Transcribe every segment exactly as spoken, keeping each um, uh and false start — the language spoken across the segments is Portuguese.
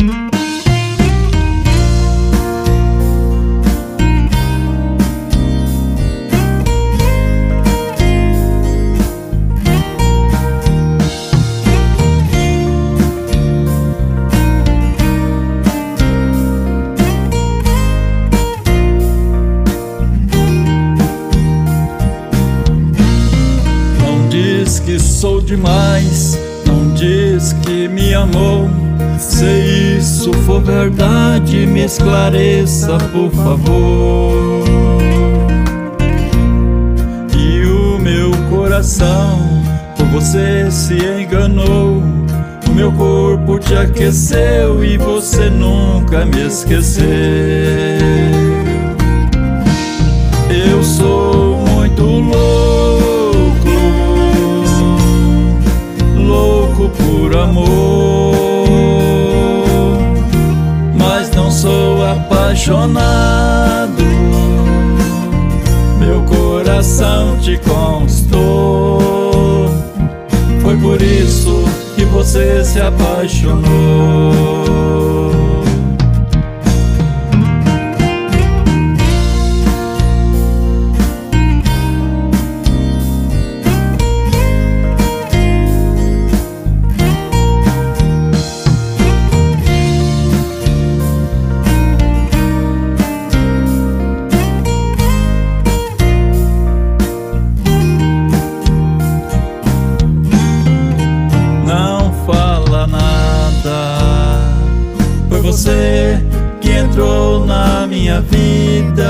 Que sou demais, não diz que me amou. Se isso for verdade, me esclareça, por favor. E o meu coração por você se enganou. O meu corpo te aqueceu e você nunca me esqueceu. Eu sou muito louco, por amor, mas não sou apaixonado. Meu coração te conquistou. Foi por isso que você se apaixonou. Foi você que entrou na minha vida,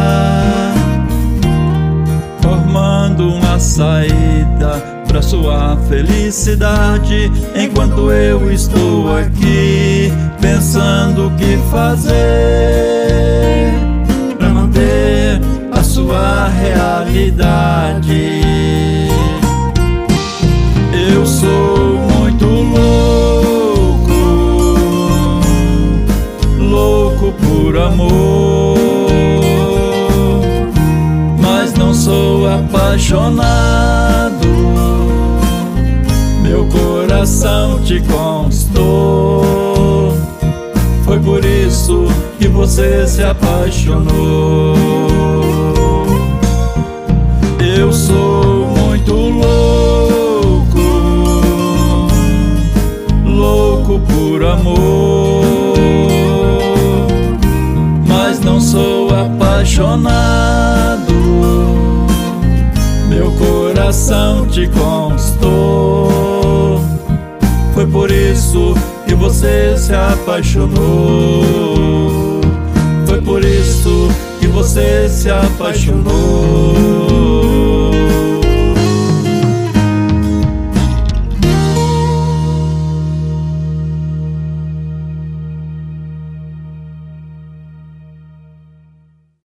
formando uma saída pra sua felicidade. Enquanto eu estou aqui pensando o que fazer pra manter a sua realidade. Eu sou muito louco, louco por amor, mas não sou apaixonado. Meu coração te conquistou. Foi por isso que você se apaixonou. Eu sou muito louco, louco por amor, mas não sou apaixonado. Meu coração te conquistou. Foi por isso que você se apaixonou. Foi por isso que você se apaixonou.